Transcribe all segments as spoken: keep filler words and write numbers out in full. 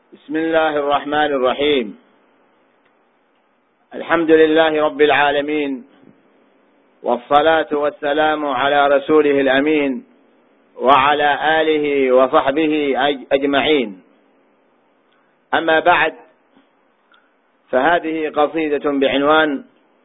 بسم الله الرحمن الرحيم. الحمد لله رب العالمين، والصلاة والسلام على رسوله الأمين وعلى آله وصحبه أجمعين. أما بعد، فهذه قصيدة بعنوان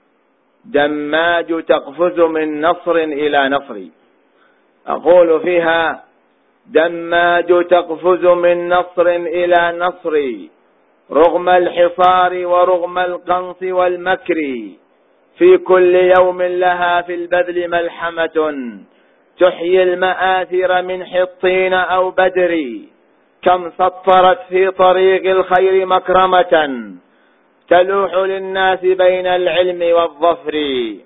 دماج تقفز من نصر إلى نصر. أقول فيها: دماج تقفز من نصر إلى نصر، رغم الحصار ورغم القنص والمكر، في كل يوم لها في البذل ملحمة، تحيي المآثر من حطين أو بدر، كم سطرت في طريق الخير مكرمة، تلوح للناس بين العلم والظفر.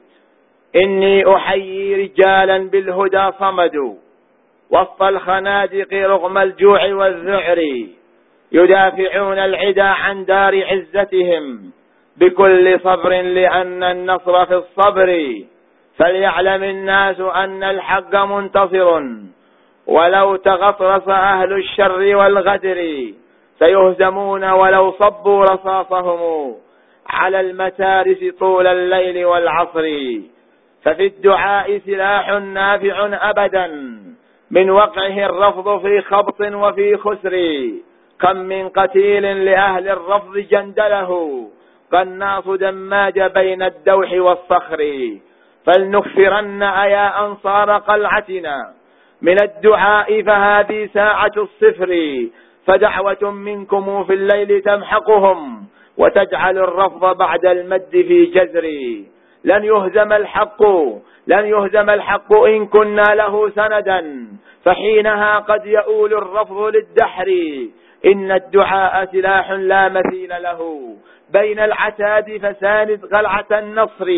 إني أحيي رجالا بالهدى صمدوا وسط الخنادق رغم الجوع والذعر، يدافعون العدا عن دار عزتهم بكل صبر، لأن النصر في الصبر. فليعلم الناس أن الحق منتصر، ولو تغطرس أهل الشر والغدر، سيهزمون ولو صبوا رصاصهم على المتارس طول الليل والعصر. ففي الدعاء سلاح نافع أبدا، من وقعه الرفض في خبط وفي خسر. كم من قتيل لأهل الرفض جندله، قناص دماج بين الدوح والصخر. فلنكثرن أيا أنصار قلعتنا من الدعاء، فهذه ساعة الصفر. فدعوة منكم في الليل تمحقهم، وتجعل الرفض بعد المد في جزر. لن يهزم الحق لن يهزم الحق إن كنا له سندا، فحينها قد يؤول الرفض للدحر. إن الدعاء سلاح لا مثيل له بين العتاد، فساند قلعة النصر.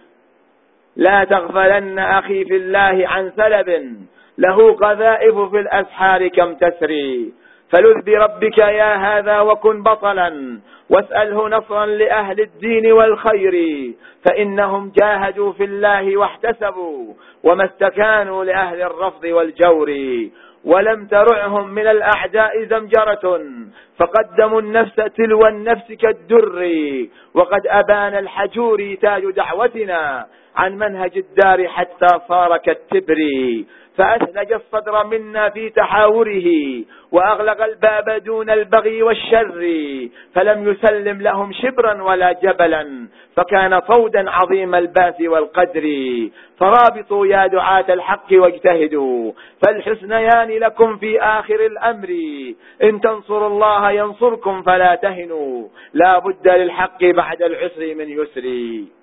لا تغفلن أخي في الله عن سلب، له قذائف في الأسحار كم تسري. فلذ بربك يا هذا وكن بطلا، واسأله نصرا لأهل الدين والخير. فإنهم جاهدوا في الله واحتسبوا، وما استكانوا لأهل الرفض والجور. ولم ترعهم من الأعداء زمجرة، فقدموا النفس تلو النفس كالدر. وقد أبان الحجور تاج دعوتنا عن منهج الدار، حتى صار كالتبر. فأثلج الصدر منا في تحاوره، وأغلق الباب دون البغي والشر. فلم يسلم لهم شبرا ولا جبلا، فكان فودا عظيم الباس والقدر. فرابطوا يا دعاة الحق واجتهدوا، فالحسنيان لكم في آخر الأمر. إن تنصروا الله ينصركم فلا تهنوا، لا بد للحق بعد العسر من يسر.